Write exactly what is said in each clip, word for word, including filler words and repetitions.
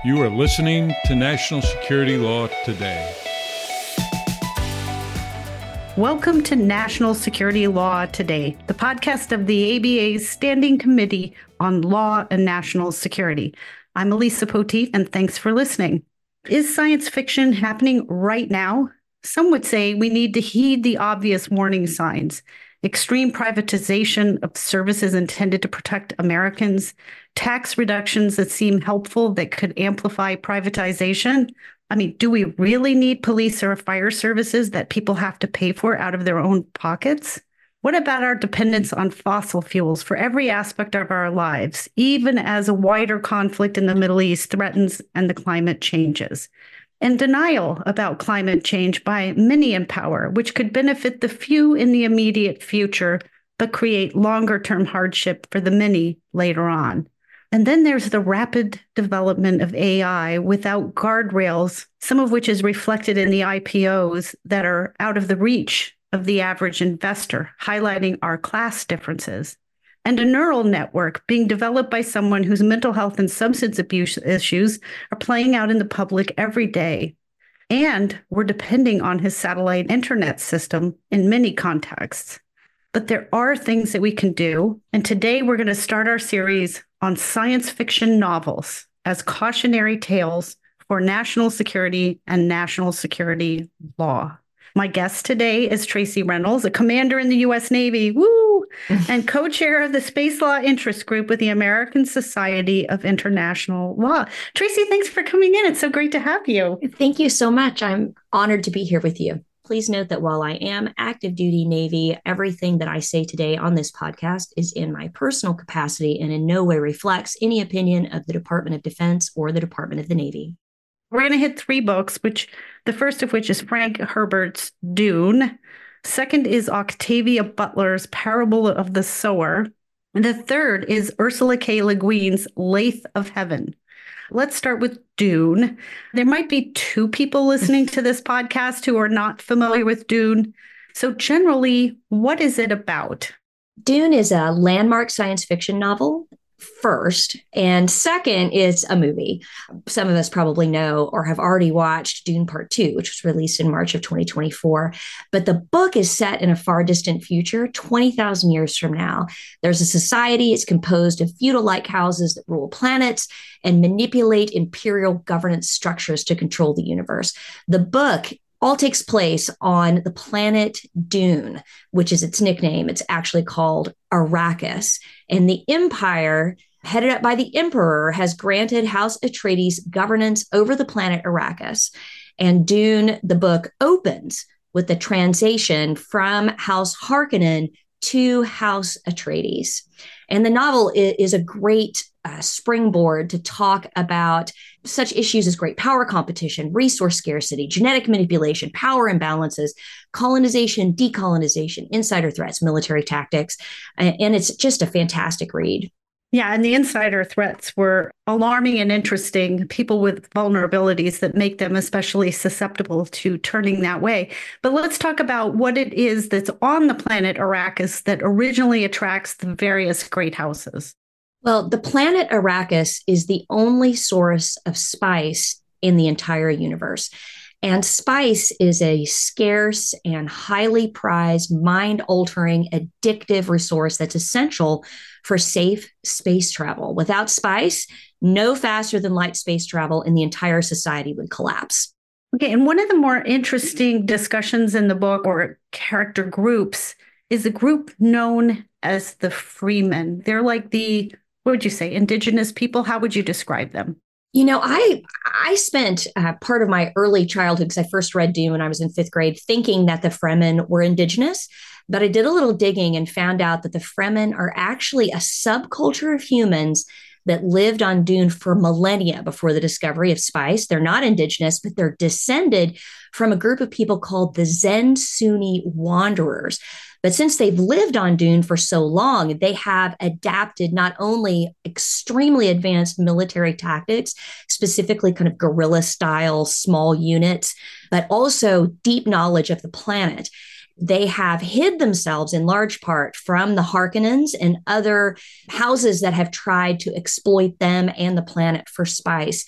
You are listening to National Security Law Today. Welcome to National Security Law Today, the podcast of the A B A's Standing Committee on Law and National Security. I'm Elisa Poteet, and thanks for listening. Is science fiction happening right now? Some would say we need to heed the obvious warning signs. Extreme privatization of services intended to protect Americans, tax reductions that seem helpful that could amplify privatization. I mean, do we really need police or fire services that people have to pay for out of their own pockets? What about our dependence on fossil fuels for every aspect of our lives, even as a wider conflict in the Middle East threatens and the climate changes? And denial about climate change by many in power, which could benefit the few in the immediate future, but create longer-term hardship for the many later on. And then there's the rapid development of A I without guardrails, some of which is reflected in the I P Os that are out of the reach of the average investor, highlighting our class differences. And a neural network being developed by someone whose mental health and substance abuse issues are playing out in the public every day. And we're depending on his satellite internet system in many contexts. But there are things that we can do. And today we're going to start our series on science fiction novels as cautionary tales for national security and national security law. My guest today is Tracy Reynolds, a commander in the U S Navy, woo, and co-chair of the Space Law Interest Group with the American Society of International Law. Tracy, thanks for coming in. It's so great to have you. Thank you so much. I'm honored to be here with you. Please note that while I am active duty Navy, everything that I say today on this podcast is in my personal capacity and in no way reflects any opinion of the Department of Defense or the Department of the Navy. We're going to hit three books, which the first of which is Frank Herbert's Dune. Second is Octavia Butler's Parable of the Sower. And the third is Ursula K. Le Guin's Lathe of Heaven. Let's start with Dune. There might be two people listening to this podcast who are not familiar with Dune. So generally, what is it about? Dune is a landmark science fiction novel, first. And second, it's a movie. Some of us probably know or have already watched Dune Part two, which was released in March of twenty twenty-four. But the book is set in a far distant future, twenty thousand years from now. There's a society. It's composed of feudal-like houses that rule planets and manipulate imperial governance structures to control the universe. The book all takes place on the planet Dune, which is its nickname. It's actually called Arrakis. And the empire, headed up by the emperor, has granted House Atreides governance over the planet Arrakis. And Dune, the book, opens with the transition from House Harkonnen to House Atreides. And the novel is, is a great uh, springboard to talk about such issues as great power competition, resource scarcity, genetic manipulation, power imbalances, colonization, decolonization, insider threats, military tactics. And it's just a fantastic read. Yeah, and the insider threats were alarming and interesting, people with vulnerabilities that make them especially susceptible to turning that way. But let's talk about what it is that's on the planet Arrakis that originally attracts the various great houses. Well, the planet Arrakis is the only source of spice in the entire universe. And spice is a scarce and highly prized, mind-altering, addictive resource that's essential for safe space travel. Without spice, no faster than light space travel in the entire society would collapse. Okay, and one of the more interesting discussions in the book or character groups is a group known as the Freemen. They're like the, what would you say, indigenous people? How would you describe them? You know, I I spent uh, part of my early childhood, because I first read Dune when I was in fifth grade, thinking that the Fremen were indigenous. But I did a little digging and found out that the Fremen are actually a subculture of humans that lived on Dune for millennia before the discovery of spice. They're not indigenous, but they're descended from a group of people called the Zen-Sunni Wanderers. But since they've lived on Dune for so long, they have adapted not only extremely advanced military tactics, specifically kind of guerrilla style small units, but also deep knowledge of the planet. They have hid themselves in large part from the Harkonnens and other houses that have tried to exploit them and the planet for spice.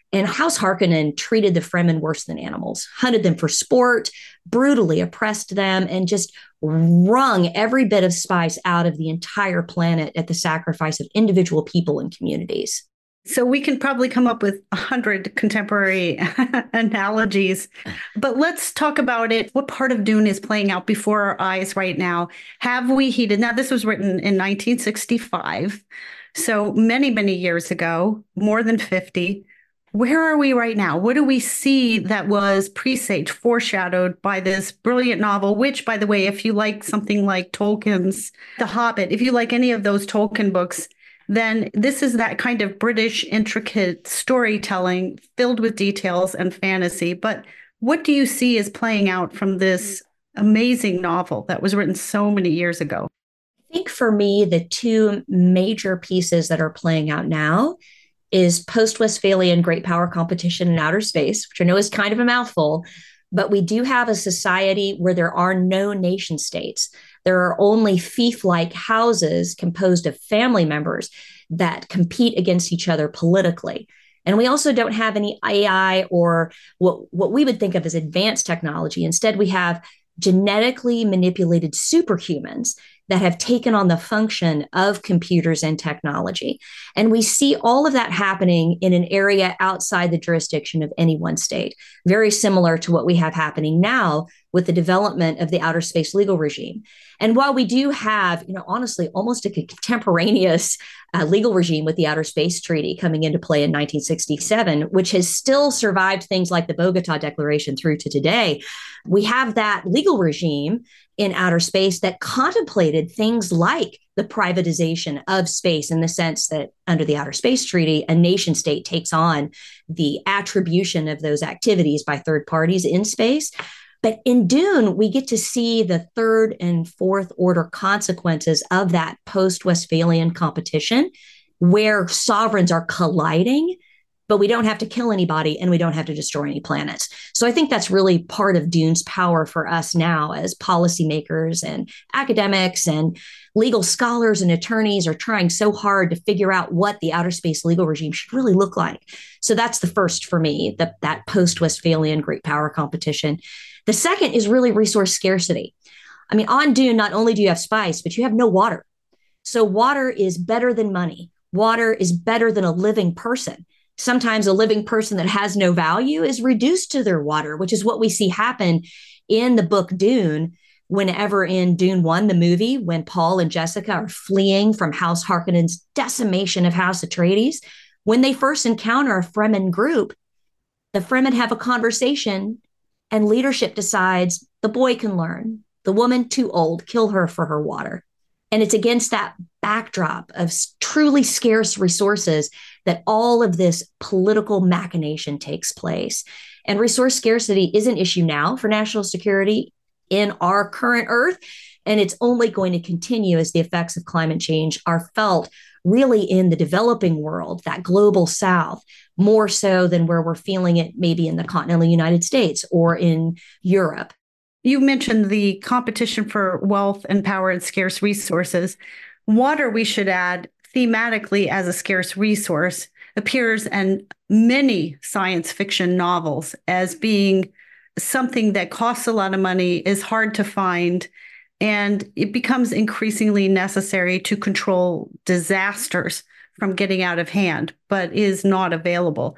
And House Harkonnen treated the Fremen worse than animals, hunted them for sport, brutally oppressed them, and just wrung every bit of spice out of the entire planet at the sacrifice of individual people and communities. So we can probably come up with a hundred contemporary analogies, but let's talk about it. What part of Dune is playing out before our eyes right now? Have we heeded? Now, this was written in nineteen sixty-five, so many, many years ago, more than fifty. Where are we right now? What do we see that was presaged, foreshadowed by this brilliant novel, which, by the way, if you like something like Tolkien's The Hobbit, if you like any of those Tolkien books, then this is that kind of British intricate storytelling filled with details and fantasy. But what do you see as playing out from this amazing novel that was written so many years ago? I think for me, the two major pieces that are playing out now is post-Westphalian great power competition in outer space, which I know is kind of a mouthful, but we do have a society where there are no nation states. There are only fief-like houses composed of family members that compete against each other politically. And we also don't have any A I or what, what we would think of as advanced technology. Instead, we have genetically manipulated superhumans that have taken on the function of computers and technology. And we see all of that happening in an area outside the jurisdiction of any one state, very similar to what we have happening now with the development of the outer space legal regime. And while we do have, you know, honestly, almost a contemporaneous uh, legal regime with the Outer Space Treaty coming into play in nineteen sixty-seven, which has still survived things like the Bogota Declaration through to today, we have that legal regime in outer space that contemplated things like the privatization of space, in the sense that under the Outer Space Treaty, a nation state takes on the attribution of those activities by third parties in space. But in Dune, we get to see the third and fourth order consequences of that post-Westphalian competition, where sovereigns are colliding, but we don't have to kill anybody and we don't have to destroy any planets. So I think that's really part of Dune's power for us now as policymakers and academics and legal scholars and attorneys are trying so hard to figure out what the outer space legal regime should really look like. So that's the first for me, the, that post-Westphalian great power competition. The second is really resource scarcity. I mean, on Dune, not only do you have spice, but you have no water. So water is better than money. Water is better than a living person. Sometimes a living person that has no value is reduced to their water, which is what we see happen in the book Dune. Whenever in Dune one, the movie, when Paul and Jessica are fleeing from House Harkonnen's decimation of House Atreides, when they first encounter a Fremen group, the Fremen have a conversation and leadership decides the boy can learn, the woman too old, kill her for her water. And it's against that backdrop of truly scarce resources that all of this political machination takes place. And resource scarcity is an issue now for national security in our current Earth. And it's only going to continue as the effects of climate change are felt really in the developing world, that global South, more so than where we're feeling it maybe in the continental United States or in Europe. You mentioned the competition for wealth and power and scarce resources. Water, we should add, thematically as a scarce resource, appears in many science fiction novels as being something that costs a lot of money, is hard to find, and it becomes increasingly necessary to control disasters from getting out of hand, but is not available.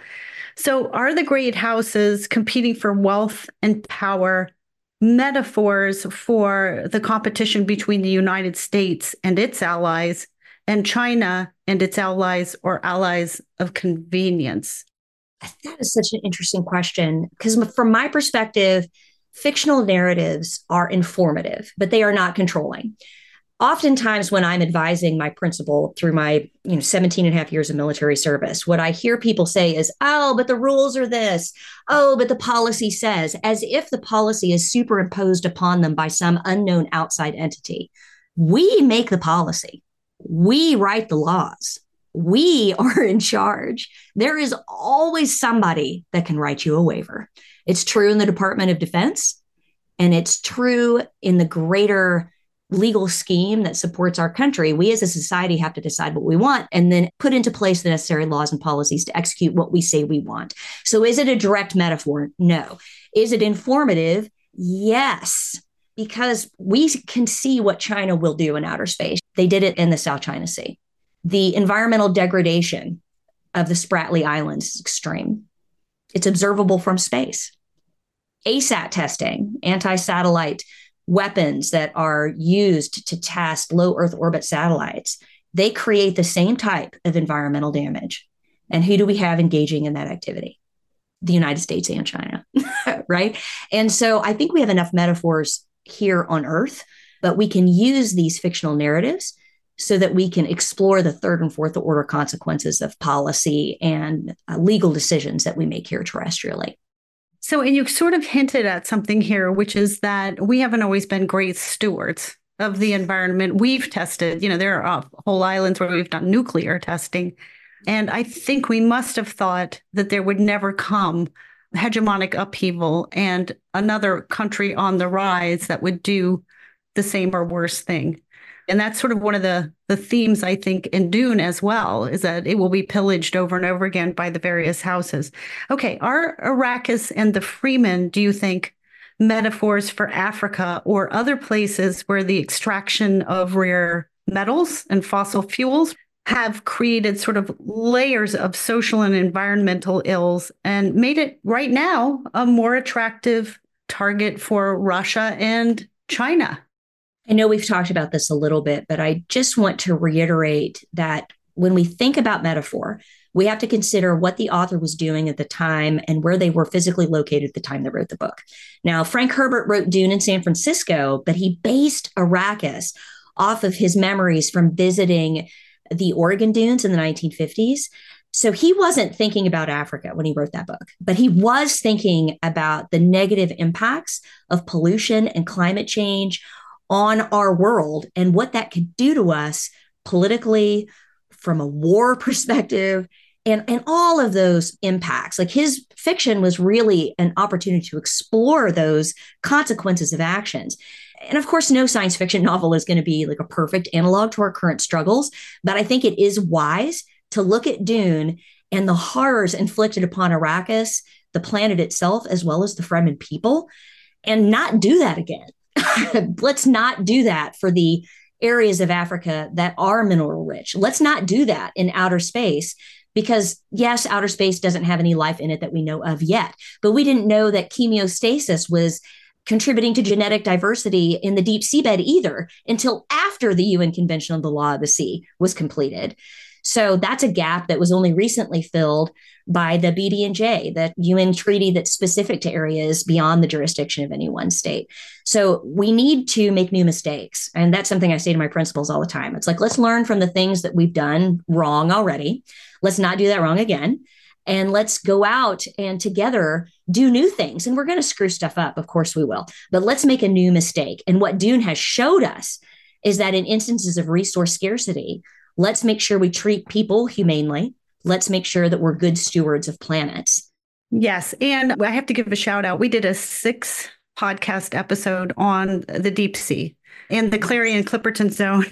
So are the great houses competing for wealth and power metaphors for the competition between the United States and its allies and China and its allies, or allies of convenience? That is such an interesting question, because from my perspective, fictional narratives are informative, but they are not controlling. Oftentimes when I'm advising my principal through my you know, seventeen and a half years of military service, what I hear people say is, oh, but the rules are this. Oh, but the policy says, as if the policy is superimposed upon them by some unknown outside entity. We make the policy. We write the laws. We are in charge. There is always somebody that can write you a waiver. It's true in the Department of Defense, and it's true in the greater legal scheme that supports our country. We as a society have to decide what we want and then put into place the necessary laws and policies to execute what we say we want. So is it a direct metaphor? No. Is it informative? Yes, because we can see what China will do in outer space. They did it in the South China Sea. The environmental degradation of the Spratly Islands is extreme. It's observable from space. A SAT testing, anti-satellite weapons that are used to test low Earth orbit satellites, they create the same type of environmental damage. And who do we have engaging in that activity? The United States and China, right? And so I think we have enough metaphors here on Earth, but we can use these fictional narratives so that we can explore the third and fourth order consequences of policy and uh, legal decisions that we make here terrestrially. So, and you sort of hinted at something here, which is that we haven't always been great stewards of the environment. We've tested, you know, there are whole islands where we've done nuclear testing. And I think we must have thought that there would never come hegemonic upheaval and another country on the rise that would do the same or worse thing. And that's sort of one of the, the themes, I think, in Dune as well, is that it will be pillaged over and over again by the various houses. Okay, are Arrakis and the Freemen, do you think, metaphors for Africa or other places where the extraction of rare metals and fossil fuels have created sort of layers of social and environmental ills and made it right now a more attractive target for Russia and China? I know we've talked about this a little bit, but I just want to reiterate that when we think about metaphor, we have to consider what the author was doing at the time and where they were physically located at the time they wrote the book. Now, Frank Herbert wrote Dune in San Francisco, but he based Arrakis off of his memories from visiting the Oregon dunes in the nineteen fifties. So he wasn't thinking about Africa when he wrote that book, but he was thinking about the negative impacts of pollution and climate change on our world and what that could do to us politically, from a war perspective, and, and all of those impacts. Like, his fiction was really an opportunity to explore those consequences of actions. And of course, no science fiction novel is going to be like a perfect analog to our current struggles, but I think it is wise to look at Dune and the horrors inflicted upon Arrakis, the planet itself, as well as the Fremen people, and not do that again. Let's not do that for the areas of Africa that are mineral rich. Let's not do that in outer space, because yes, outer space doesn't have any life in it that we know of yet, but we didn't know that chemiostasis was contributing to genetic diversity in the deep seabed either until after the U N Convention on the Law of the Sea was completed. So that's a gap that was only recently filled by the B D N J, the U N treaty that's specific to areas beyond the jurisdiction of any one state. So we need to make new mistakes. And that's something I say to my principals all the time. It's like, let's learn from the things that we've done wrong already. Let's not do that wrong again. And let's go out and together do new things. And we're going to screw stuff up. Of course we will. But let's make a new mistake. And what Dune has showed us is that in instances of resource scarcity, let's make sure we treat people humanely. Let's make sure that we're good stewards of planets. Yes. And I have to give a shout out. We did a six podcast episode on the deep sea and the Clarion-Clipperton Zone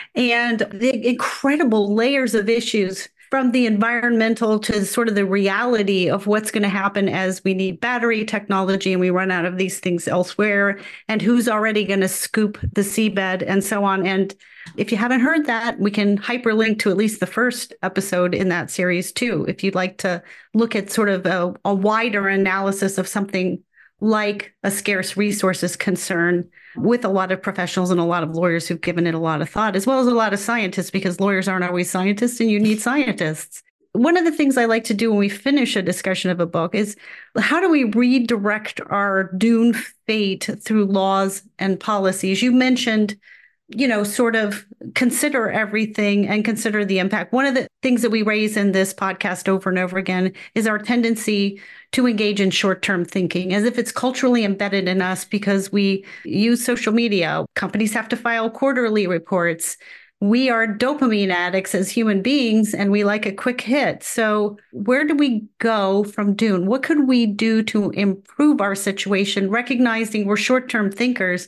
and the incredible layers of issues, from the environmental to sort of the reality of what's going to happen as we need battery technology and we run out of these things elsewhere, and who's already going to scoop the seabed and so on. And if you haven't heard that, we can hyperlink to at least the first episode in that series too, if you'd like to look at sort of a, a wider analysis of something like a scarce resources concern, with a lot of professionals and a lot of lawyers who've given it a lot of thought, as well as a lot of scientists, because lawyers aren't always scientists and you need scientists. One of the things I like to do when we finish a discussion of a book is, how do we redirect our Dune fate through laws and policies? You mentioned, you know, sort of consider everything and consider the impact. One of the things that we raise in this podcast over and over again is our tendency to engage in short-term thinking, as if it's culturally embedded in us because we use social media. Companies have to file quarterly reports. We are dopamine addicts as human beings, and we like a quick hit. So where do we go from Dune? What could we do to improve our situation, recognizing we're short-term thinkers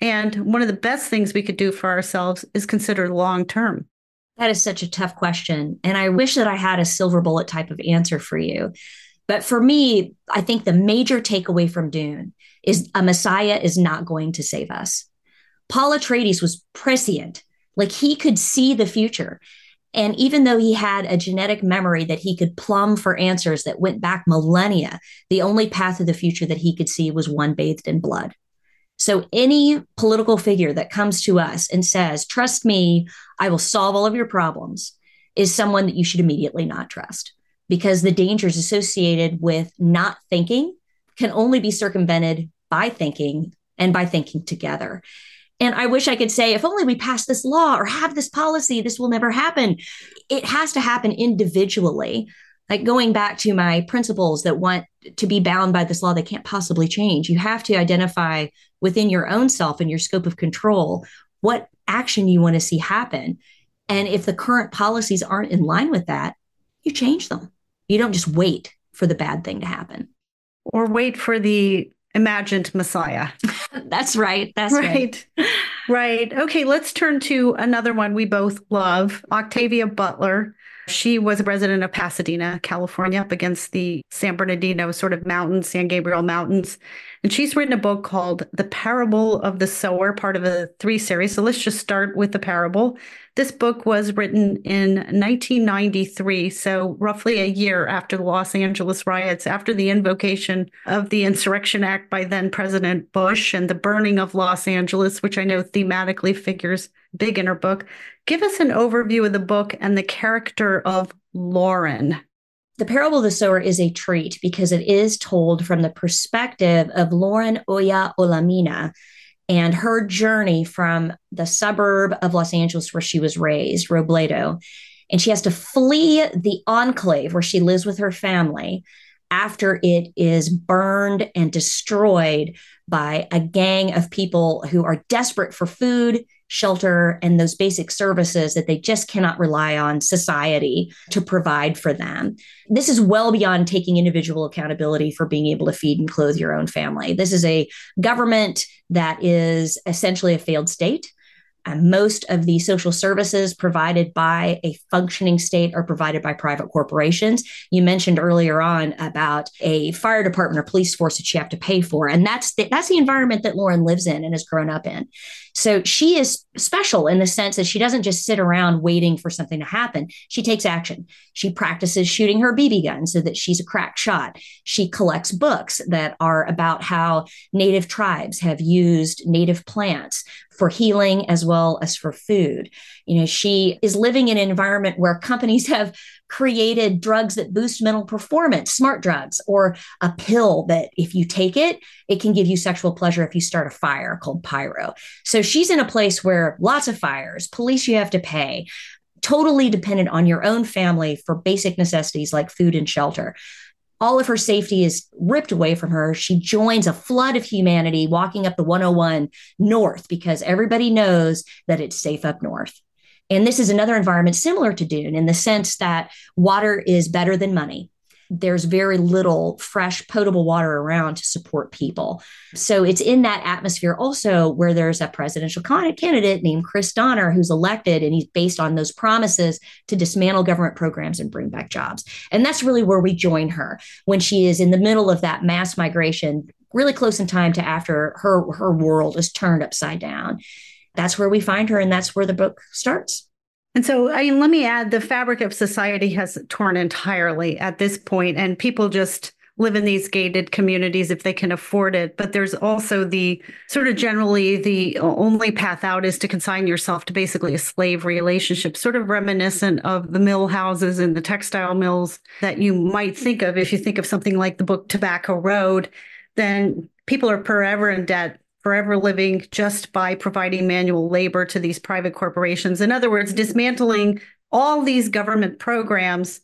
And one of the best things we could do for ourselves is consider long term. That is such a tough question. And I wish that I had a silver bullet type of answer for you. But for me, I think the major takeaway from Dune is a Messiah is not going to save us. Paul Atreides was prescient, like he could see the future. And even though he had a genetic memory that he could plumb for answers that went back millennia, the only path of the future that he could see was one bathed in blood. So any political figure that comes to us and says, trust me, I will solve all of your problems, is someone that you should immediately not trust, because the dangers associated with not thinking can only be circumvented by thinking and by thinking together. And I wish I could say, if only we pass this law or have this policy, this will never happen. It has to happen individually. Like going back to my principles that want to be bound by this law, they can't possibly change. You have to identify within your own self and your scope of control what action you want to see happen. And if the current policies aren't in line with that, you change them. You don't just wait for the bad thing to happen. Or wait for the imagined Messiah. That's right. That's right. Right. Right. Okay, let's turn to another one we both love, Octavia Butler. She was a resident of Pasadena, California, up against the San Bernardino sort of mountains, San Gabriel Mountains. And she's written a book called The Parable of the Sower, part of a three series. So let's just start with The Parable. This book was written in nineteen ninety-three, so roughly a year after the Los Angeles riots, after the invocation of the Insurrection Act by then President Bush and the burning of Los Angeles, which I know thematically figures big in her book. Give us an overview of the book and the character of Lauren. The Parable of the Sower is a treat because it is told from the perspective of Lauren Oya Olamina and her journey from the suburb of Los Angeles where she was raised, Robledo. And she has to flee the enclave where she lives with her family after it is burned and destroyed by a gang of people who are desperate for food, shelter, and those basic services that they just cannot rely on society to provide for them. This is well beyond taking individual accountability for being able to feed and clothe your own family. This is a government that is essentially a failed state. And most of the social services provided by a functioning state are provided by private corporations. You mentioned earlier on about a fire department or police force that you have to pay for. And that's the, that's the environment that Lauren lives in and has grown up in. So she is special in the sense that she doesn't just sit around waiting for something to happen. She takes action. She practices shooting her B B gun so that she's a crack shot. She collects books that are about how native tribes have used native plants for healing as well as for food. You know, she is living in an environment where companies have created drugs that boost mental performance, smart drugs, or a pill that if you take it, it can give you sexual pleasure if you start a fire called pyro. So she's in a place where lots of fires, police you have to pay, totally dependent on your own family for basic necessities like food and shelter. All of her safety is ripped away from her. She joins a flood of humanity walking up the one oh one north because everybody knows that it's safe up north. And this is another environment similar to Dune in the sense that water is better than money. There's very little fresh, potable water around to support people. So it's in that atmosphere also where there's a presidential candidate named Chris Donner who's elected, and he's based on those promises to dismantle government programs and bring back jobs. And that's really where we join her when she is in the middle of that mass migration, really close in time to after her, her world is turned upside down. That's where we find her, and that's where the book starts. And so, I mean, let me add, the fabric of society has torn entirely at this point, and people just live in these gated communities if they can afford it. But there's also the sort of generally the only path out is to consign yourself to basically a slave relationship, sort of reminiscent of the mill houses and the textile mills that you might think of if you think of something like the book Tobacco Road. Then people are forever in debt, forever living just by providing manual labor to these private corporations. In other words, dismantling all these government programs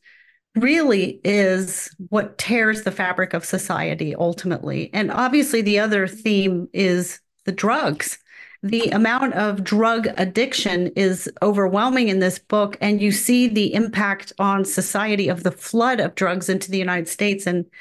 really is what tears the fabric of society ultimately. And obviously the other theme is the drugs. The amount of drug addiction is overwhelming in this book, and you see the impact on society of the flood of drugs into the United States. And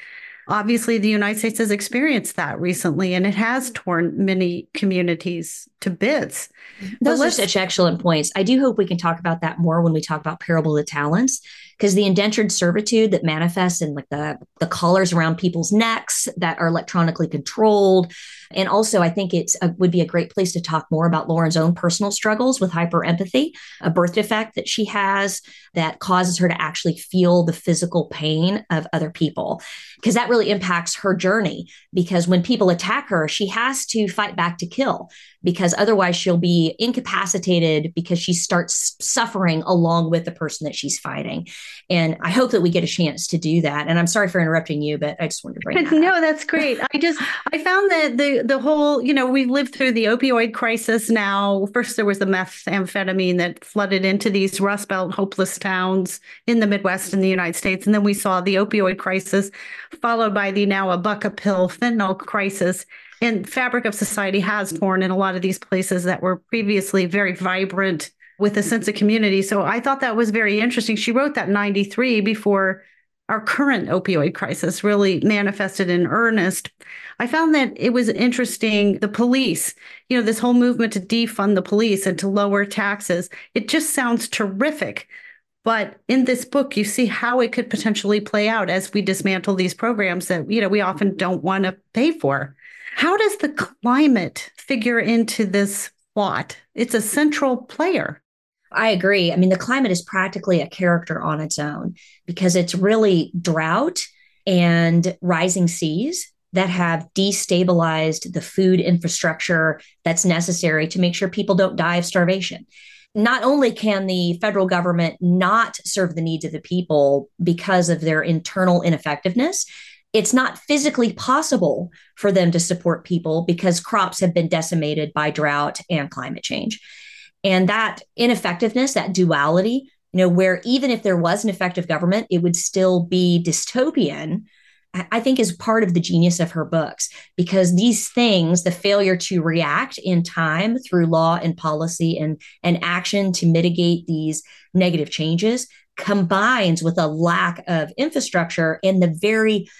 Obviously, the United States has experienced that recently, and it has torn many communities to bits. Those are such excellent points. I do hope we can talk about that more when we talk about Parable of the Talents, because the indentured servitude that manifests in like the, the collars around people's necks that are electronically controlled. And also, I think it would be a great place to talk more about Lauren's own personal struggles with hyperempathy, a birth defect that she has that causes her to actually feel the physical pain of other people, because that really impacts her journey. Because when people attack her, she has to fight back to kill, because otherwise she'll be incapacitated because she starts suffering along with the person that she's fighting. And I hope that we get a chance to do that. And I'm sorry for interrupting you, but I just wanted to bring that No, up. that's great. I just, I found that the the whole, you know, we've lived through the opioid crisis now. First, there was the methamphetamine that flooded into these Rust Belt hopeless towns in the Midwest in the United States. And then we saw the opioid crisis, followed by the now a buck a pill fentanyl crisis. And fabric of society has torn in a lot of these places that were previously very vibrant with a sense of community. So I thought that was very interesting. She wrote that in ninety-three before our current opioid crisis really manifested in earnest. I found that it was interesting, the police, you know, this whole movement to defund the police and to lower taxes. It just sounds terrific. But in this book, you see how it could potentially play out as we dismantle these programs that, you know, we often don't want to pay for. How does the climate figure into this plot? It's a central player. I agree. I mean, the climate is practically a character on its own, because it's really drought and rising seas that have destabilized the food infrastructure that's necessary to make sure people don't die of starvation. Not only can the federal government not serve the needs of the people because of their internal ineffectiveness, it's not physically possible for them to support people because crops have been decimated by drought and climate change. And that ineffectiveness, that duality, you know, where even if there was an effective government, it would still be dystopian, I think is part of the genius of her books, because these things, the failure to react in time through law and policy and, and action to mitigate these negative changes, combines with a lack of infrastructure and the very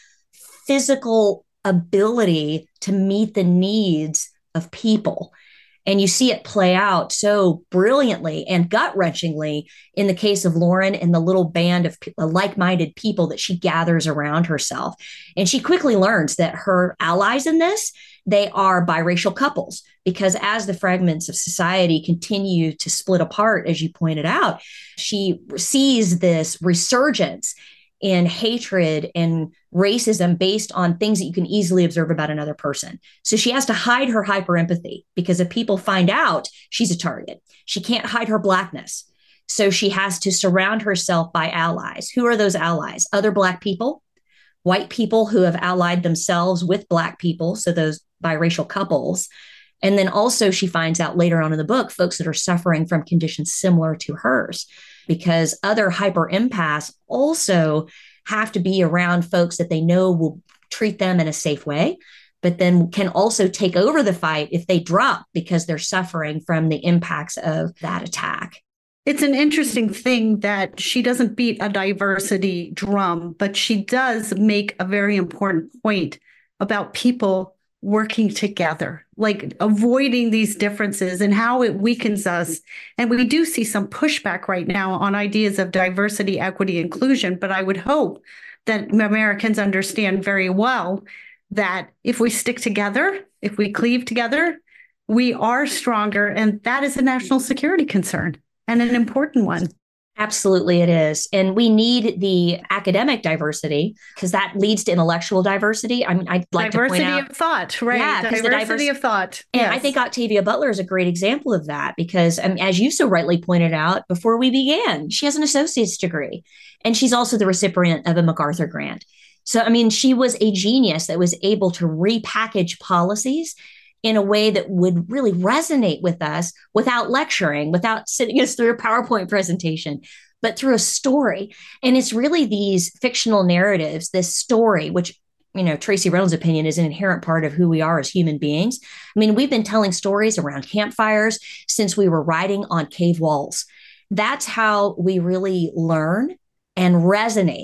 physical ability to meet the needs of people. And you see it play out so brilliantly and gut-wrenchingly in the case of Lauren and the little band of like-minded people that she gathers around herself. And she quickly learns that her allies in this, they are biracial couples, because as the fragments of society continue to split apart, as you pointed out, she sees this resurgence in hatred and racism based on things that you can easily observe about another person. So she has to hide her hyperempathy, because if people find out, she's a target. She can't hide her Blackness. So she has to surround herself by allies. Who are those allies? Other Black people, white people who have allied themselves with Black people, so those biracial couples. And then also she finds out later on in the book, folks that are suffering from conditions similar to hers, because other hyper empaths also have to be around folks that they know will treat them in a safe way, but then can also take over the fight if they drop because they're suffering from the impacts of that attack. It's an interesting thing that she doesn't beat a diversity drum, but she does make a very important point about people working together, like avoiding these differences and how it weakens us. And we do see some pushback right now on ideas of diversity, equity, inclusion. But I would hope that Americans understand very well that if we stick together, if we cleave together, we are stronger. And that is a national security concern and an important one. Absolutely, it is. And we need the academic diversity, because that leads to intellectual diversity. I mean, I'd like diversity to point out. of thought, right? Yeah, diversity diverse, of thought. And yes. I think Octavia Butler is a great example of that, because um, as you so rightly pointed out before we began, she has an associate's degree, and she's also the recipient of a MacArthur grant. So, I mean, she was a genius that was able to repackage policies in a way that would really resonate with us without lecturing, without sitting us through a PowerPoint presentation, but through a story. And it's really these fictional narratives, this story, which, you know, Tracy Reynolds' opinion is an inherent part of who we are as human beings. I mean, we've been telling stories around campfires since we were writing on cave walls. That's how we really learn and resonate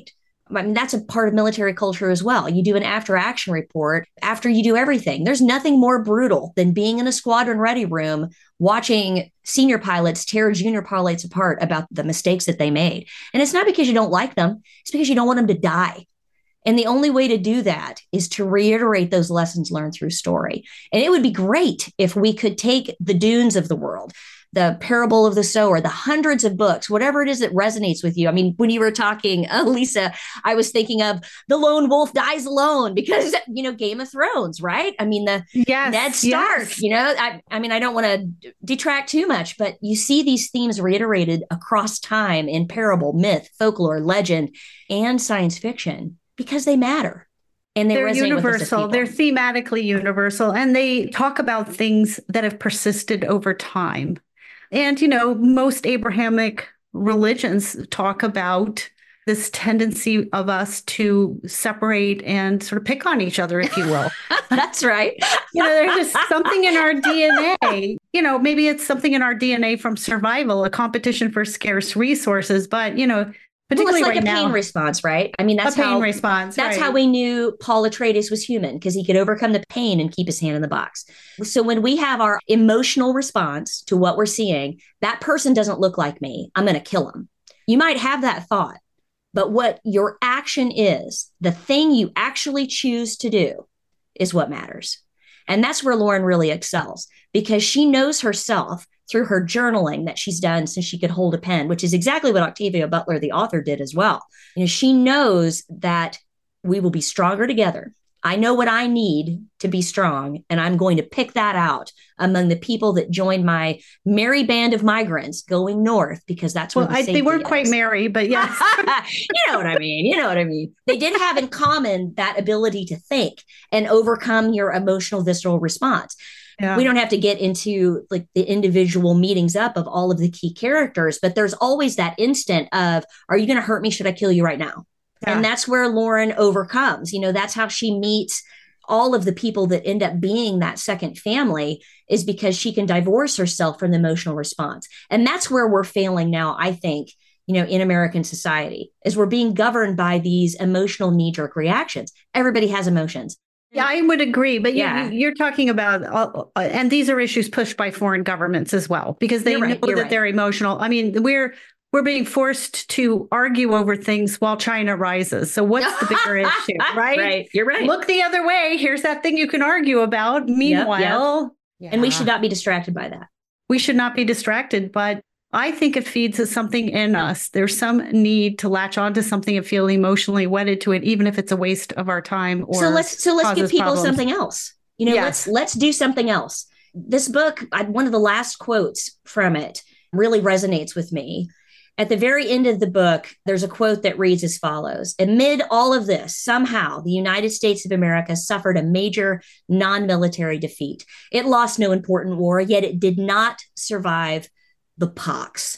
I mean, that's a part of military culture as well. You do an after action report after you do everything. There's nothing more brutal than being in a squadron ready room, watching senior pilots tear junior pilots apart about the mistakes that they made. And it's not because you don't like them, it's because you don't want them to die. And the only way to do that is to reiterate those lessons learned through story. And it would be great if we could take the Dunes of the world, the Parable of the Sower, the hundreds of books, whatever it is that resonates with you. I mean, when you were talking, uh, Lisa, I was thinking of The Lone Wolf Dies Alone because, you know, Game of Thrones, right? I mean, the yes, Ned Stark, yes. you know, I, I mean, I don't want to detract too much, but you see these themes reiterated across time in parable, myth, folklore, legend, and science fiction because they matter. And they they're resonate universal. With us as they're thematically universal. And they talk about things that have persisted over time. And, you know, most Abrahamic religions talk about this tendency of us to separate and sort of pick on each other, if you will. That's right. You know, there's just something in our D N A. You know, maybe it's something in our D N A from survival, a competition for scarce resources. But, you know, particularly well, it's like right a pain now, response, right? I mean, that's a pain how response. That's right. how we knew Paul Atreides was human, because he could overcome the pain and keep his hand in the box. So when we have our emotional response to what we're seeing, that person doesn't look like me, I'm going to kill him. You might have that thought, but what your action is, the thing you actually choose to do, is what matters. And that's where Lauren really excels, because she knows herself through her journaling that she's done since she could hold a pen, which is exactly what Octavia Butler, the author, did as well. You know, she knows that we will be stronger together. I know what I need to be strong, and I'm going to pick that out among the people that joined my merry band of migrants going north, because that's where well, the I, they weren't is. quite merry, but yes. You know what I mean? You know what I mean? They did have in common that ability to think and overcome your emotional visceral response. Yeah. We don't have to get into like the individual meetings up of all of the key characters, but there's always that instant of, are you going to hurt me? Should I kill you right now? Yeah. And that's where Lauren overcomes. You know, that's how she meets all of the people that end up being that second family, is because she can divorce herself from the emotional response. And that's where we're failing now, I think, you know, in American society, is we're being governed by these emotional knee-jerk reactions. Everybody has emotions. Yeah, I would agree. But yeah. you, you're talking about, uh, and these are issues pushed by foreign governments as well, because they right, know that right. they're emotional. I mean, we're we're being forced to argue over things while China rises. So what's the bigger issue, right? Right, you're right. Look the other way. Here's that thing you can argue about. Meanwhile, yep, yep. Yeah. And we should not be distracted by that. We should not be distracted, but I think it feeds something in us. There's some need to latch onto something and feel emotionally wedded to it, even if it's a waste of our time. Or so let's so let's give people problems. something else. You know, yes. let's let's do something else. This book, I, one of the last quotes from it really resonates with me. At the very end of the book, there's a quote that reads as follows: amid all of this, somehow the United States of America suffered a major non-military defeat. It lost no important war, yet it did not survive the pox.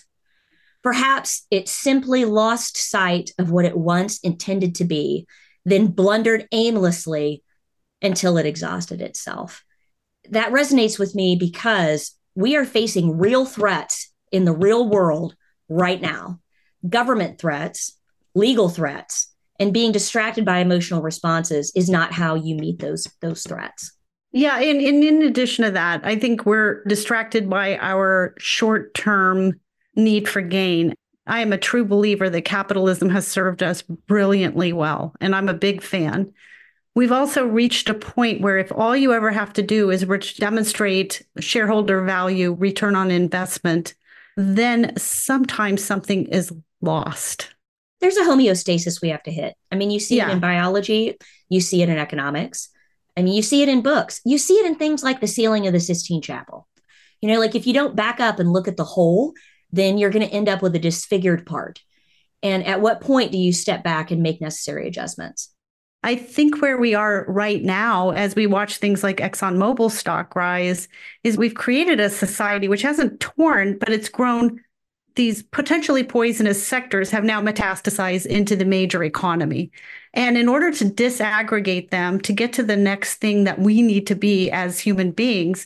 Perhaps it simply lost sight of what it once intended to be, then blundered aimlessly until it exhausted itself. That resonates with me because we are facing real threats in the real world right now. Government threats, legal threats, and being distracted by emotional responses is not how you meet those, those threats. Yeah. And, and in addition to that, I think we're distracted by our short-term need for gain. I am a true believer that capitalism has served us brilliantly well, and I'm a big fan. We've also reached a point where if all you ever have to do is demonstrate shareholder value, return on investment, then sometimes something is lost. There's a homeostasis we have to hit. I mean, you see yeah. it in biology, you see it in economics. I mean, you see it in books. You see it in things like the ceiling of the Sistine Chapel. You know, like if you don't back up and look at the whole, then you're going to end up with a disfigured part. And at what point do you step back and make necessary adjustments? I think where we are right now, as we watch things like ExxonMobil stock rise, is we've created a society which hasn't torn, but it's grown. These potentially poisonous sectors have now metastasized into the major economy. And in order to disaggregate them, to get to the next thing that we need to be as human beings,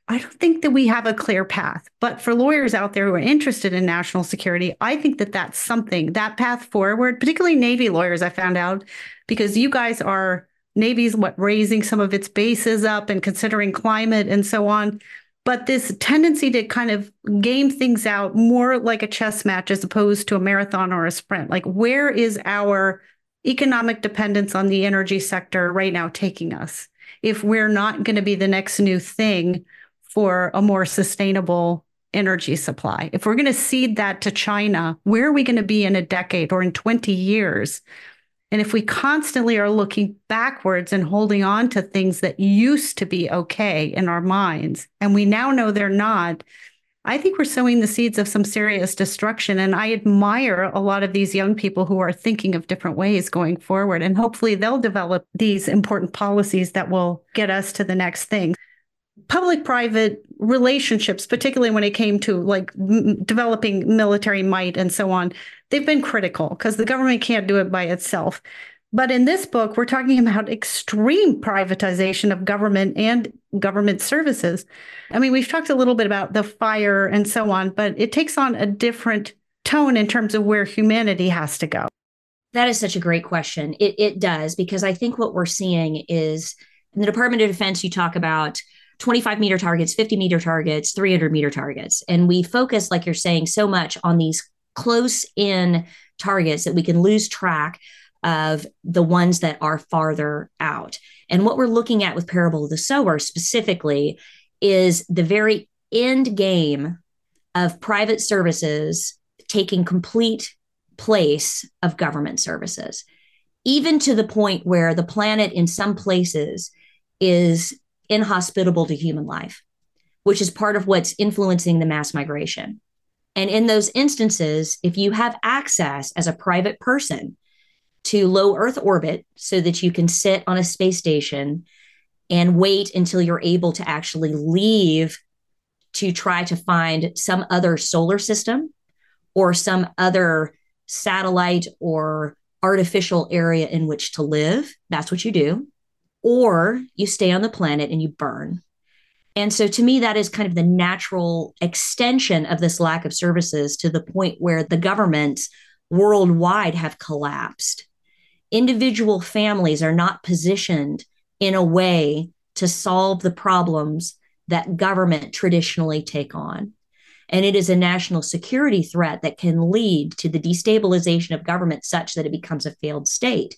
I don't think that we have a clear path. But for lawyers out there who are interested in national security, I think that that's something, that path forward, particularly Navy lawyers, I found out, because you guys are, Navy's what, raising some of its bases up and considering climate and so on. But this tendency to kind of game things out more like a chess match as opposed to a marathon or a sprint. Like, where is our economic dependence on the energy sector right now taking us? If we're not going to be the next new thing for a more sustainable energy supply, if we're going to cede that to China, where are we going to be in a decade or in twenty years? And if we constantly are looking backwards and holding on to things that used to be okay in our minds, and we now know they're not, I think we're sowing the seeds of some serious destruction. And I admire a lot of these young people who are thinking of different ways going forward. And hopefully they'll develop these important policies that will get us to the next thing. Public-private relationships, particularly when it came to like m- developing military might and so on, they've been critical because the government can't do it by itself. But in this book, we're talking about extreme privatization of government and government services. I mean, we've talked a little bit about the fire and so on, but it takes on a different tone in terms of where humanity has to go. That is such a great question. It, it does, because I think what we're seeing is in the Department of Defense, you talk about twenty-five meter targets, fifty meter targets, three hundred meter targets. And we focus, like you're saying, so much on these close in targets that we can lose track of the ones that are farther out. And what we're looking at with Parable of the Sower specifically is the very end game of private services taking complete place of government services, even to the point where the planet in some places is inhospitable to human life, which is part of what's influencing the mass migration. And in those instances, if you have access as a private person to low Earth orbit so that you can sit on a space station and wait until you're able to actually leave to try to find some other solar system or some other satellite or artificial area in which to live, that's what you do. Or you stay on the planet and you burn. And so to me, that is kind of the natural extension of this lack of services to the point where the governments worldwide have collapsed. Individual families are not positioned in a way to solve the problems that government traditionally take on. And it is a national security threat that can lead to the destabilization of government such that it becomes a failed state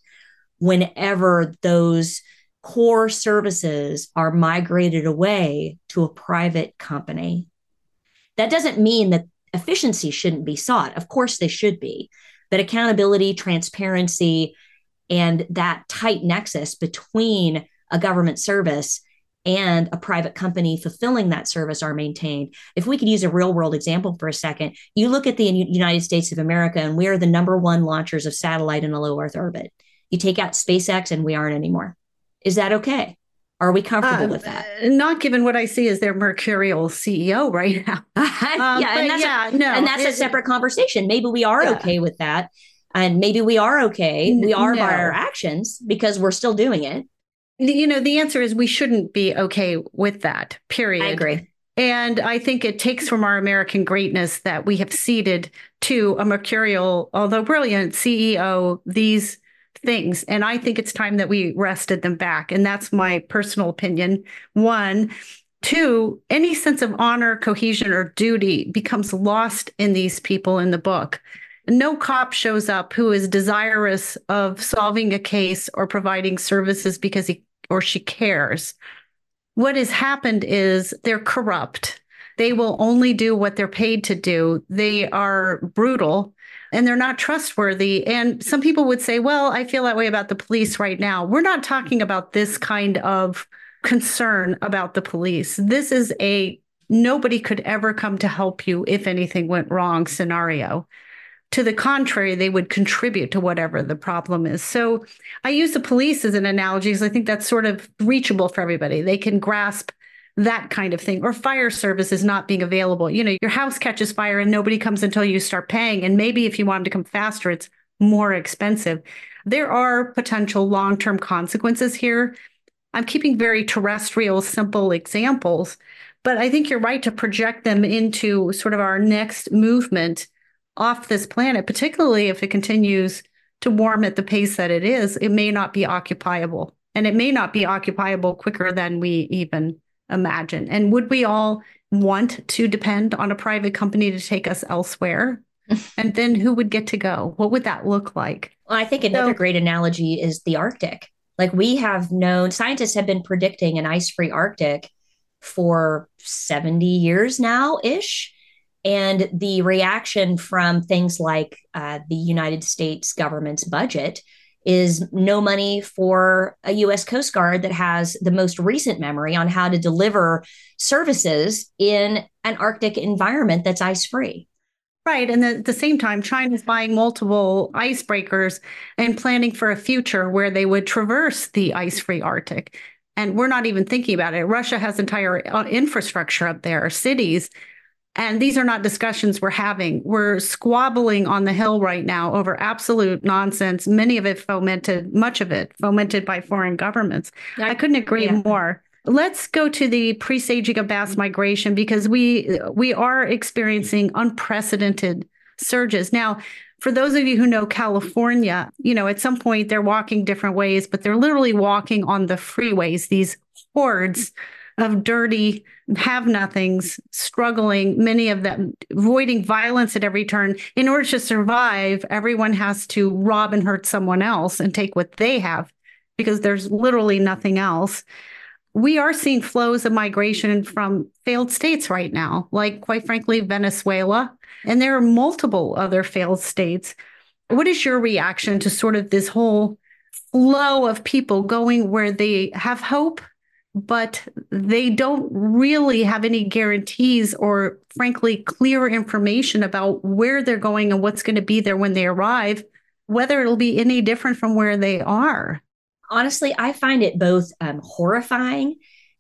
whenever those core services are migrated away to a private company. That doesn't mean that efficiency shouldn't be sought. Of course, they should be. But accountability, transparency, and that tight nexus between a government service and a private company fulfilling that service are maintained. If we could use a real world example for a second, you look at the United States of America, and we are the number one launchers of satellite in a low Earth orbit. You take out SpaceX and we aren't anymore. Is that okay? Are we comfortable uh, with that? Not given what I see as their mercurial C E O right now. um, yeah, and that's, yeah, a, no, and that's a separate conversation. Maybe we are yeah. okay with that. And maybe we are okay. We are no. by our actions because we're still doing it. You know, the answer is we shouldn't be okay with that, period. I agree. And I think it takes from our American greatness that we have ceded to a mercurial, although brilliant, C E O these things. And I think it's time that we wrested them back. And that's my personal opinion. One. Two, any sense of honor, cohesion, or duty becomes lost in these people in the book. No cop shows up who is desirous of solving a case or providing services because he or she cares. What has happened is they're corrupt. They will only do what they're paid to do. They are brutal and they're not trustworthy. And some people would say, well, I feel that way about the police right now. We're not talking about this kind of concern about the police. This is a nobody could ever come to help you if anything went wrong scenario. To the contrary, they would contribute to whatever the problem is. So I use the police as an analogy because I think that's sort of reachable for everybody. They can grasp that kind of thing. Or fire services not being available. You know, your house catches fire and nobody comes until you start paying. And maybe if you wanted to come faster, it's more expensive. There are potential long-term consequences here. I'm keeping very terrestrial, simple examples. But I think you're right to project them into sort of our next movement off this planet, particularly if it continues to warm at the pace that it is. It may not be occupiable, and it may not be occupiable quicker than we even imagine. And would we all want to depend on a private company to take us elsewhere? And then who would get to go? What would that look like? Well, I think another so, great analogy is the Arctic. Like we have known, scientists have been predicting an ice-free Arctic for seventy years now-ish. And the reaction from things like uh, the United States government's budget is no money for a U S Coast Guard that has the most recent memory on how to deliver services in an Arctic environment that's ice-free. Right. And at the same time, China's buying multiple icebreakers and planning for a future where they would traverse the ice-free Arctic. And we're not even thinking about it. Russia has entire infrastructure up there, cities. And these are not discussions we're having. We're squabbling on the Hill right now over absolute nonsense, many of it fomented, much of it fomented by foreign governments. I, I couldn't agree yeah. more. Let's go to the presaging of mass migration, because we we are experiencing unprecedented surges. Now, for those of you who know California, you know, at some point they're walking different ways, but they're literally walking on the freeways, these hordes of dirty have-nothings struggling, many of them avoiding violence at every turn. In order to survive, everyone has to rob and hurt someone else and take what they have, because there's literally nothing else. We are seeing flows of migration from failed states right now, like, quite frankly, Venezuela. And there are multiple other failed states. What is your reaction to sort of this whole flow of people going where they have hope, but they don't really have any guarantees or, frankly, clear information about where they're going and what's going to be there when they arrive, whether it'll be any different from where they are? Honestly, I find it both um, horrifying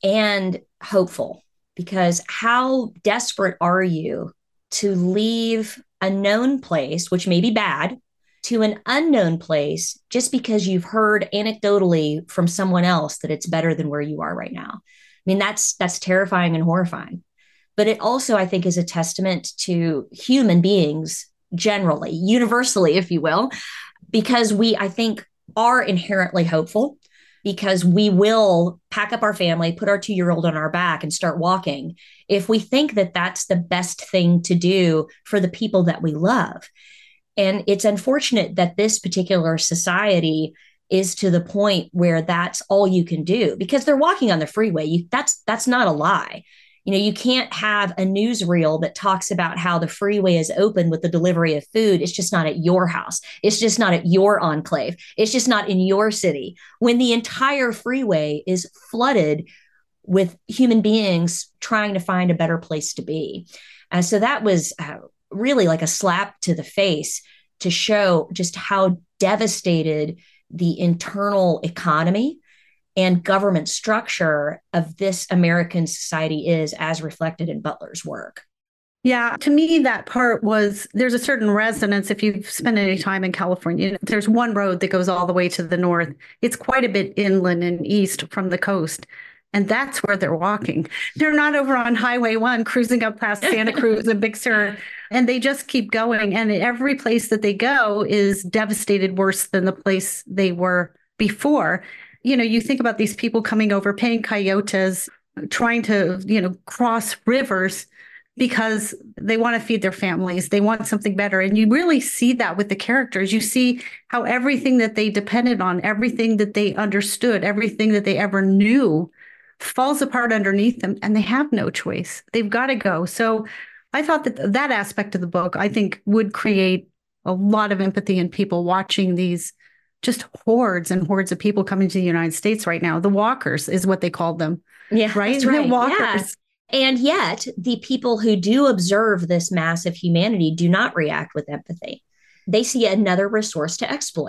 and hopeful, because how desperate are you to leave a known place, which may be bad, to an unknown place just because you've heard anecdotally from someone else that it's better than where you are right now? I mean, that's that's terrifying and horrifying. But it also, I think, is a testament to human beings generally, universally, if you will, because we, I think, are inherently hopeful, because we will pack up our family, put our two-year-old on our back and start walking if we think that that's the best thing to do for the people that we love. And it's unfortunate that this particular society is to the point where that's all you can do, because they're walking on the freeway. You, that's that's not a lie. You know, you can't have a newsreel that talks about how the freeway is open with the delivery of food. It's just not at your house. It's just not at your enclave. It's just not in your city, when the entire freeway is flooded with human beings trying to find a better place to be. And so that was uh, really like a slap to the face to show just how devastated the internal economy and government structure of this American society is, as reflected in Butler's work. Yeah, to me, that part was, there's a certain resonance. If you've spent any time in California, there's one road that goes all the way to the north. It's quite a bit inland and east from the coast. And that's where they're walking. They're not over on Highway one cruising up past Santa Cruz and Big Sur. And they just keep going. And every place that they go is devastated worse than the place they were before. You know, you think about these people coming over, paying coyotes, trying to, you know, cross rivers because they want to feed their families. They want something better. And you really see that with the characters. You see how everything that they depended on, everything that they understood, everything that they ever knew falls apart underneath them, and they have no choice. They've got to go. So I thought that that aspect of the book, I think, would create a lot of empathy in people watching these just hordes and hordes of people coming to the United States right now. The walkers is what they called them. Yeah, right? That's right. The walkers. Yeah. And yet the people who do observe this mass of humanity do not react with empathy. They see another resource to exploit.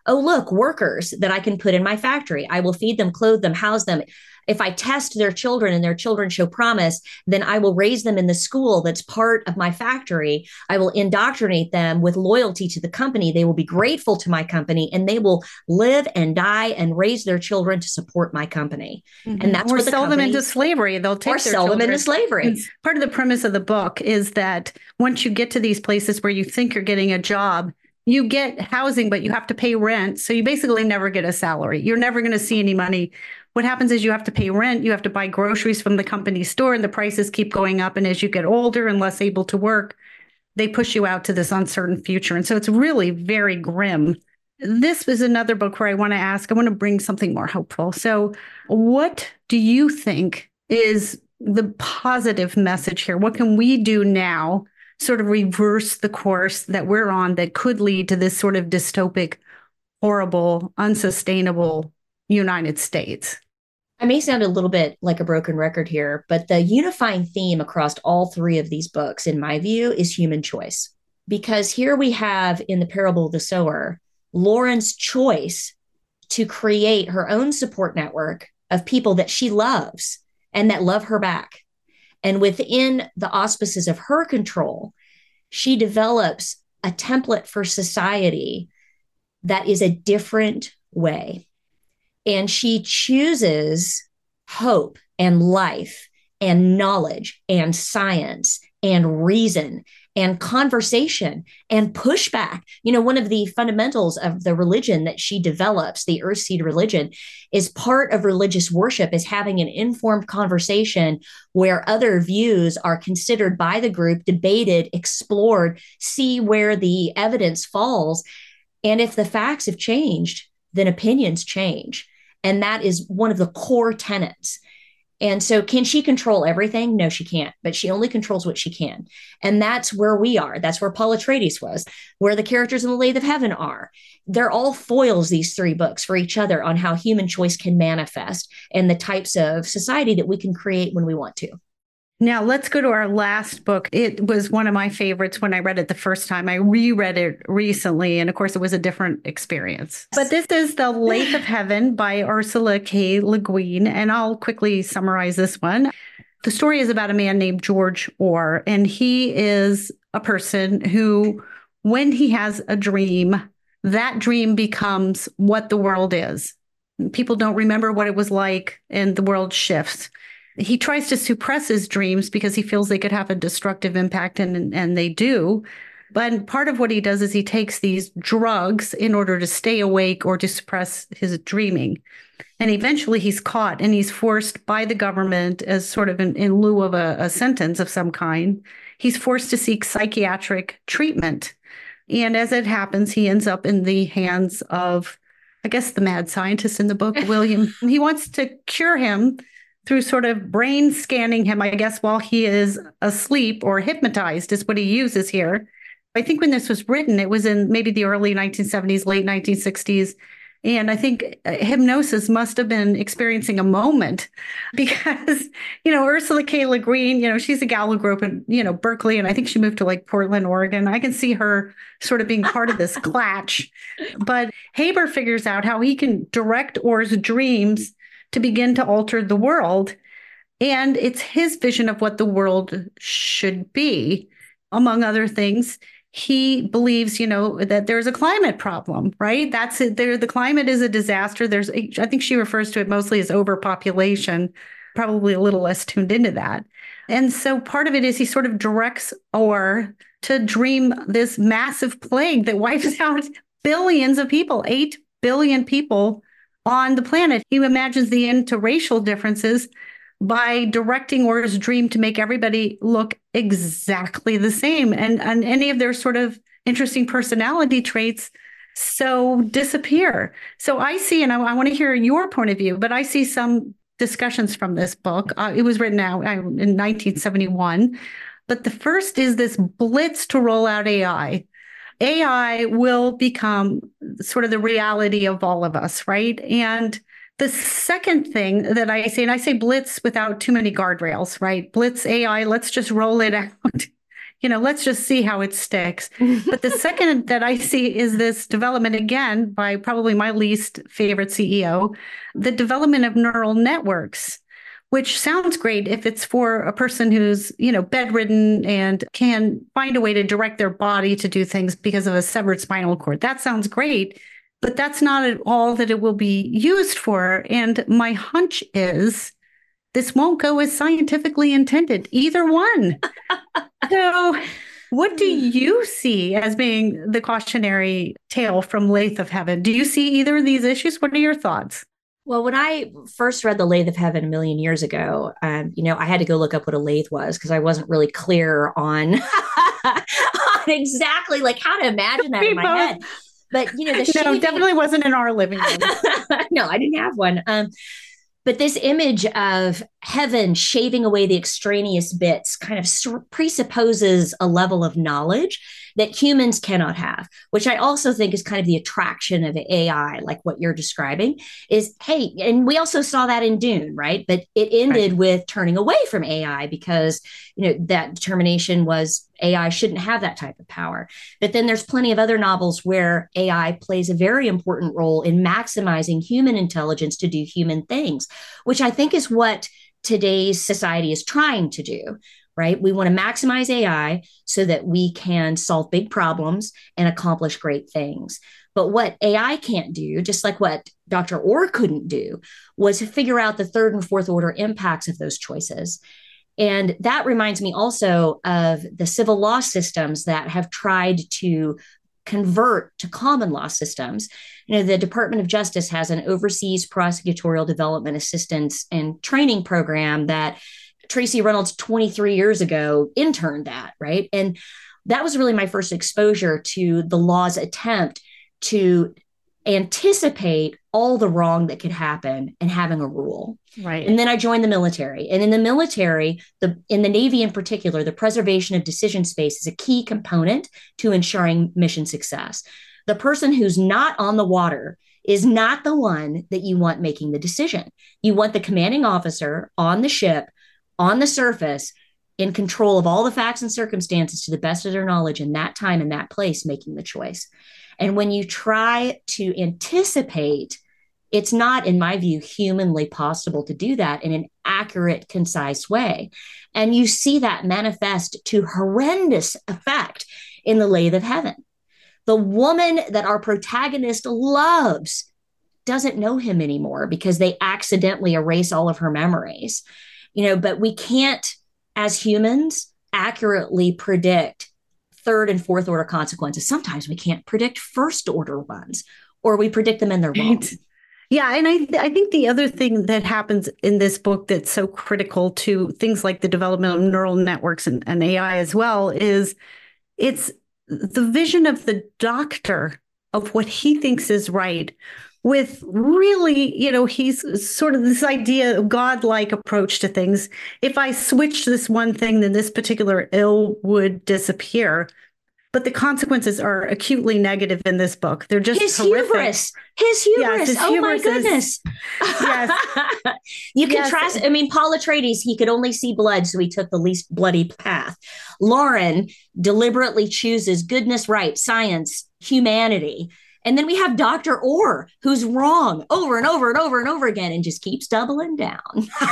oh, look, workers that I can put in my factory. I will feed them, clothe them, house them. If I test their children and their children show promise, then I will raise them in the school that's part of my factory. I will indoctrinate them with loyalty to the company. They will be grateful to my company, and they will live and die and raise their children to support my company. Mm-hmm. And that's or where the sell them into companies- slavery. They'll take or their sell them children. into slavery. And part of the premise of the book is that once you get to these places where you think you're getting a job, you get housing, but you have to pay rent. So you basically never get a salary. You're never going to see any money. What happens is you have to pay rent. You have to buy groceries from the company store, and the prices keep going up. And as you get older and less able to work, they push you out to this uncertain future. And so it's really very grim. This is another book where I want to ask, I want to bring something more hopeful. So what do you think is the positive message here? What can we do now, sort of reverse the course that we're on that could lead to this sort of dystopic, horrible, unsustainable United States? I may sound a little bit like a broken record here, but the unifying theme across all three of these books, in my view, is human choice. Because here we have in the parable of the sower, Lauren's choice to create her own support network of people that she loves and that love her back. And within the auspices of her control, she develops a template for society that is a different way. And she chooses hope and life and knowledge and science and reason and conversation and pushback. You know, one of the fundamentals of the religion that she develops, the Earthseed religion, is part of religious worship is having an informed conversation where other views are considered by the group, debated, explored, see where the evidence falls. And if the facts have changed, then opinions change. And that is one of the core tenets. And so can she control everything? No, she can't, but she only controls what she can. And that's where we are. That's where Paul Atreides was, where the characters in The Lathe of Heaven are. They're all foils, these three books, for each other on how human choice can manifest and the types of society that we can create when we want to. Now, let's go to our last book. It was one of my favorites when I read it the first time. I reread it recently, and of course, it was a different experience. But this is The Lathe of Heaven by Ursula K. Le Guin, and I'll quickly summarize this one. The story is about a man named George Orr, and he is a person who, when he has a dream, that dream becomes what the world is. People don't remember what it was like, and the world shifts. He tries to suppress his dreams because he feels they could have a destructive impact, and, and they do. But part of what he does is he takes these drugs in order to stay awake or to suppress his dreaming. And eventually he's caught and he's forced by the government, as sort of in, in lieu of a, a sentence of some kind, he's forced to seek psychiatric treatment. And as it happens, he ends up in the hands of, I guess, the mad scientist in the book, William. He wants to cure him through sort of brain scanning him, I guess, while he is asleep or hypnotized is what he uses here. I think when this was written, it was in maybe the early nineteen seventies, late nineteen sixties. And I think hypnosis must have been experiencing a moment because, you know, Ursula K. Le Guin, you know, she's a gal who grew up in, you know, Berkeley, and I think she moved to like Portland, Oregon. I can see her sort of being part of this clatch. But Haber figures out how he can direct Orr's dreams to begin to alter the world. And it's his vision of what the world should be. Among other things, he believes, you know, that there's a climate problem, right? That's it. There, the climate is a disaster. There's, I think she refers to it mostly as overpopulation, probably a little less tuned into that. And so part of it is he sort of directs Orr to dream this massive plague that wipes out billions of people, eight billion people on the planet. He imagines the end to racial differences by directing Orr's dream to make everybody look exactly the same, and, and any of their sort of interesting personality traits so disappear. So I see, and I, I want to hear your point of view, but I see some discussions from this book. Uh, it was written out in nineteen seventy-one. But the first is this blitz to roll out A I. A I will become sort of the reality of all of us, right? And the second thing that I say, and I say blitz without too many guardrails, right? Blitz A I, let's just roll it out. you know, let's just see how it sticks. But the second that I see is this development again by probably my least favorite C E O, the development of neural networks, which sounds great if it's for a person who's, you know, bedridden and can find a way to direct their body to do things because of a severed spinal cord. That sounds great, but that's not at all that it will be used for. And my hunch is this won't go as scientifically intended, either one. So what do you see as being the cautionary tale from Lathe of Heaven? Do you see either of these issues? What are your thoughts? Well, when I first read The Lathe of Heaven a million years ago, um, you know, I had to go look up what a lathe was because I wasn't really clear on, on exactly like how to imagine that in my head. But, you know, the no, shaving... definitely wasn't in our living room. No, I didn't have one. Um, but this image of heaven shaving away the extraneous bits kind of presupposes a level of knowledge that humans cannot have, which I also think is kind of the attraction of A I, like what you're describing is, hey, and we also saw that in Dune, right? But it ended right. with turning away from A I because, you know, that determination was A I shouldn't have that type of power. But then there's plenty of other novels where A I plays a very important role in maximizing human intelligence to do human things, which I think is what today's society is trying to do. Right? We want to maximize A I so that we can solve big problems and accomplish great things. But what A I can't do, just like what Doctor Orr couldn't do, was to figure out the third and fourth order impacts of those choices. And that reminds me also of the civil law systems that have tried to convert to common law systems. You know, the Department of Justice has an overseas prosecutorial development assistance and training program that Tracy Reynolds twenty-three years ago interned at, right? And that was really my first exposure to the law's attempt to anticipate all the wrong that could happen and having a rule. Right. And then I joined the military. And in the military, the in the Navy in particular, the preservation of decision space is a key component to ensuring mission success. The person who's not on the water is not the one that you want making the decision. You want the commanding officer on the ship on the surface, in control of all the facts and circumstances to the best of their knowledge in that time and that place, making the choice. And when you try to anticipate, it's not, in my view, humanly possible to do that in an accurate, concise way. And you see that manifest to horrendous effect in The Lathe of Heaven. The woman that our protagonist loves doesn't know him anymore because they accidentally erase all of her memories. You know, but we can't, as humans, accurately predict third and fourth order consequences. Sometimes we can't predict first order ones, or we predict them and they're wrong. Right. Yeah. And I, th- I think the other thing that happens in this book that's so critical to things like the development of neural networks and, and A I as well is it's the vision of the doctor of what he thinks is right, with really, you know, he's sort of this idea of godlike approach to things. If I switched this one thing, then this particular ill would disappear. But the consequences are acutely negative in this book. They're just his horrific. hubris. His hubris. Yes, his oh hubris my goodness. Is, yes. You yes. contrast. I mean, Paul Atreides, he could only see blood, so he took the least bloody path. Lauren deliberately chooses goodness, right, science, humanity. And then we have Doctor Orr, who's wrong over and over and over and over again and just keeps doubling down.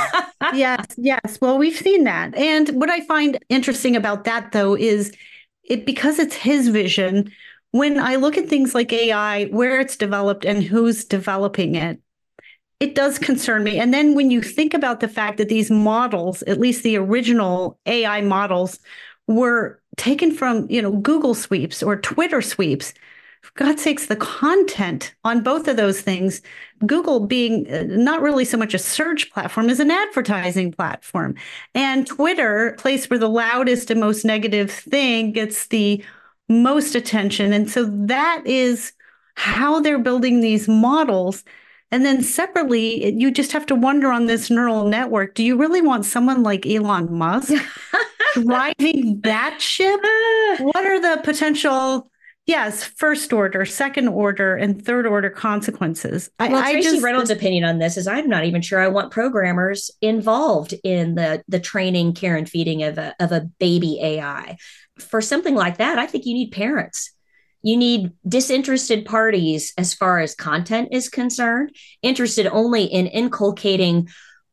yes, yes. Well, we've seen that. And what I find interesting about that, though, is it because it's his vision. When I look at things like A I, where it's developed and who's developing it, it does concern me. And then when you think about the fact that these models, at least the original A I models, were taken from, you know, Google sweeps or Twitter sweeps, for God's sakes, the content on both of those things, Google being not really so much a search platform as an advertising platform, and Twitter, place where the loudest and most negative thing gets the most attention. And so that is how they're building these models. And then separately, you just have to wonder on this neural network, do you really want someone like Elon Musk driving that ship? What are the potential, Yes, first order, second order, and third order consequences. Well, I, Tracy I just, Reynolds' opinion on this is I'm not even sure I want programmers involved in the the training, care, and feeding of a of a baby A I. For something like that, I think you need parents. You need disinterested parties as far as content is concerned, interested only in inculcating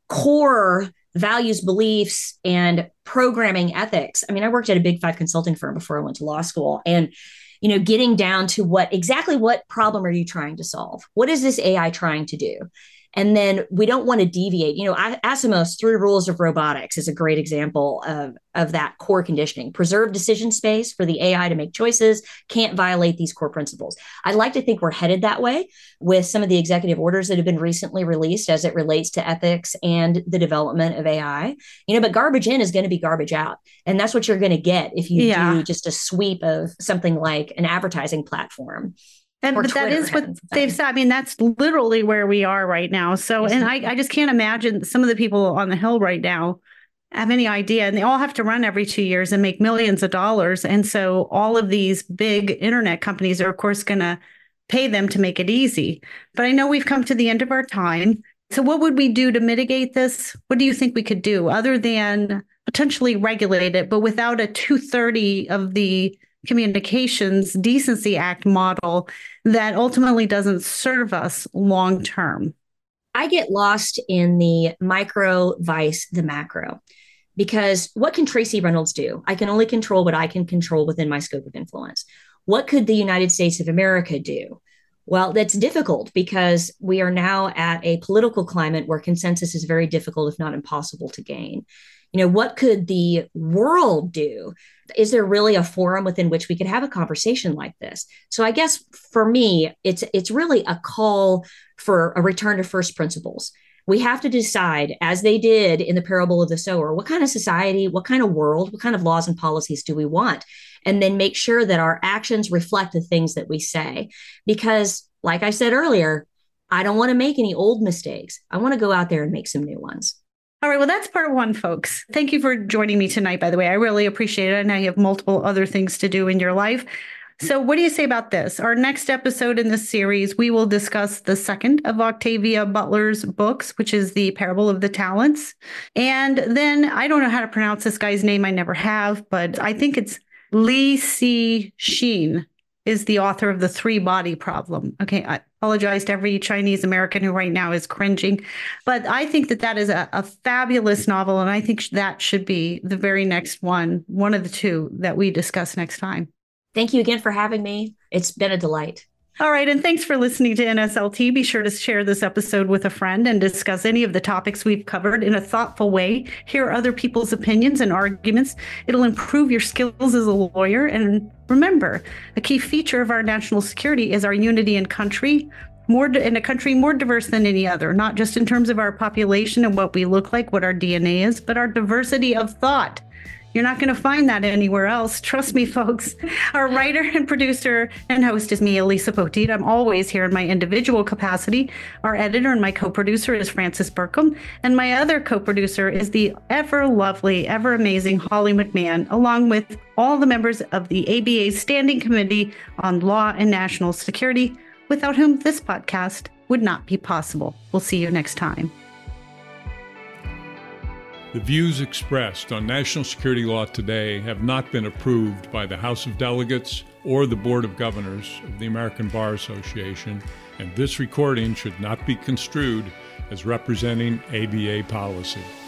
core values, beliefs, and programming ethics. I mean, I worked at a big five consulting firm before I went to law school, and you know, getting down to what exactly what problem are you trying to solve? What is this A I trying to do? And then we don't want to deviate. You know, Asimov's Three Rules of Robotics is a great example of, of that core conditioning. Preserve decision space for the A I to make choices, can't violate these core principles. I'd like to think we're headed that way with some of the executive orders that have been recently released as it relates to ethics and the development of A I. You know, but garbage in is going to be garbage out. And that's what you're going to get if you yeah. do just a sweep of something like an advertising platform. And but Twitter, that is what they've said. I mean, that's literally where we are right now. So, and I, I just can't imagine some of the people on the Hill right now have any idea. And they all have to run every two years and make millions of dollars. And so all of these big internet companies are, of course, going to pay them to make it easy. But I know we've come to the end of our time. So what would we do to mitigate this? What do you think we could do other than potentially regulate it, but without a two thirty of the Communications Decency Act model that ultimately doesn't serve us long term? I get lost in the micro vice the macro, because what can Tracy Reynolds do? I can only control what I can control within my scope of influence. What could the United States of America do? Well, that's difficult because we are now at a political climate where consensus is very difficult, if not impossible, to gain. You know, what could the world do? Is there really a forum within which we could have a conversation like this? So I guess for me, it's it's really a call for a return to first principles. We have to decide, as they did in the parable of the sower, what kind of society, what kind of world, what kind of laws and policies do we want? And then make sure that our actions reflect the things that we say. Because, like I said earlier, I don't want to make any old mistakes. I want to go out there and make some new ones. All right. Well, that's part one, folks. Thank you for joining me tonight, by the way. I really appreciate it. I know you have multiple other things to do in your life. So what do you say about this? Our next episode in this series, we will discuss the second of Octavia Butler's books, which is The Parable of the Talents. And then I don't know how to pronounce this guy's name. I never have, but I think it's Li Cixin is the author of The Three Body Problem. Okay, I apologize to every Chinese American who right now is cringing, but I think that that is a, a fabulous novel, and I think that should be the very next one, one of the two that we discuss next time. Thank you again for having me. It's been a delight. All right, and thanks for listening to N S L T. Be sure to share this episode with a friend and discuss any of the topics we've covered in a thoughtful way. Hear other people's opinions and arguments. It'll improve your skills as a lawyer. And remember, a key feature of our national security is our unity in country, more in a country more diverse than any other, not just in terms of our population and what we look like, what our D N A is, but our diversity of thought. You're not going to find that anywhere else. Trust me, folks. Our writer and producer and host is me, Elisa Poteet. I'm always here in my individual capacity. Our editor and my co-producer is Francis Burkham. And my other co-producer is the ever lovely, ever amazing Holly McMahon, along with all the members of the A B A's Standing Committee on Law and National Security, without whom this podcast would not be possible. We'll see you next time. The views expressed on National Security Law Today have not been approved by the House of Delegates or the Board of Governors of the American Bar Association, and this recording should not be construed as representing A B A policy.